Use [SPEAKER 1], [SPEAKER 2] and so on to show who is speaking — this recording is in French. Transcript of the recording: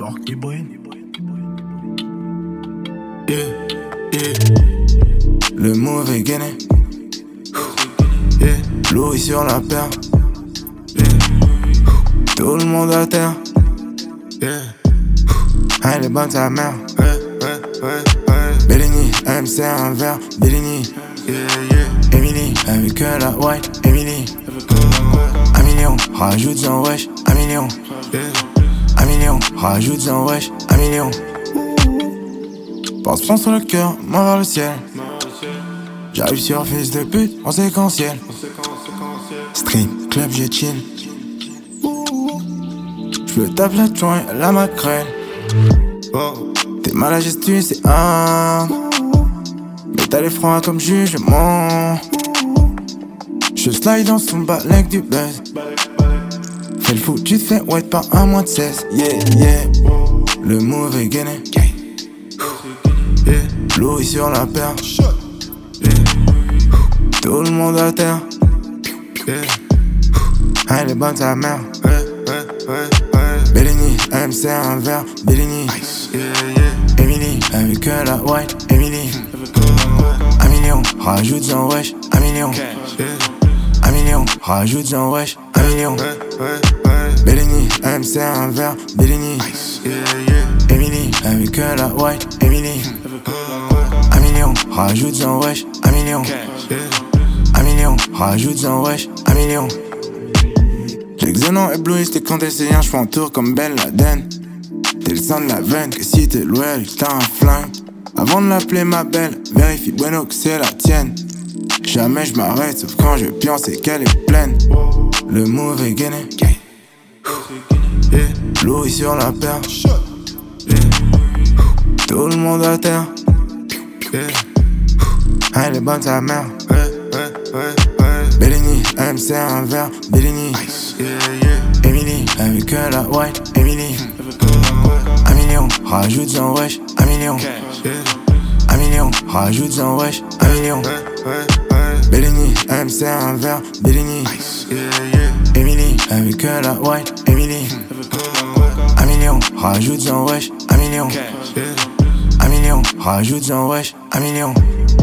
[SPEAKER 1] Borky Boy.
[SPEAKER 2] Yeah, yeah. Le mauvais gainé. Yeah. Louis sur la paire. Yeah. Tout le monde à terre. Yeah. Elle est bonne ta mère. Bellini, elle me sert un verre. Bellini, yeah, yeah. Emily, avec la white. Emily, un million, rajoute-en wesh. Un million, yeah. Un million, rajoute-en wesh. Un million. Pense sur le cœur, main vers le ciel. J'arrive sur fils de pute en séquentiel. Stream, club, j'ai chill. J'me tape la joint, la maquerelle. T'es mal à gestu, c'est un. Mais t'as les froids comme jugement. Je slide dans son balèque du buzz. Fais le fou, tu te fais white par un mois de 16. Yeah, yeah. Le mauvais gainé. Yeah. Louis sur la paire. Yeah. Tout le monde à terre. Yeah. Elle est bonne ta mère. Bellini, elle me sert un verre. Bellini, yeah, yeah. Emily, avec la white. Emily, un million, rajoute-en wesh. Un million, yeah. Un million, rajoute-en wesh. Un million. Bellini, elle me sert un verre. Bellini, yeah, yeah. Emily, avec la white. Emily, un million, rajoute-en wesh. Un million, yeah. Un million, rajoute-en wesh. Un million. L'excellent ébloui, c'était quand t'es rien, j'fais un tour comme Ben Laden. T'es le sang de la veine, que si t'es loyal, t'as un flingue. Avant de l'appeler ma belle, vérifie bueno que c'est la tienne. Jamais j'm'arrête, sauf quand je pionce et qu'elle est pleine. Le mauvais gainé. Yeah. Louis sur la paire. Yeah. Tout le monde à terre. Yeah. Elle est bonne ta mère. Bellini, elle me sert un verre. Bellini, yeah, yeah. Emily, avec la white. Emily, un million, rajoute-en wesh. Un million, yeah. Un million, rajoute-en wesh. Un million. Bellini, elle me sert un verre. Bellini, yeah, yeah. Emily, avec la white. Emily, un million, rajoute-en wesh. Un million, yeah. Un million, rajoute-en wesh. Un million.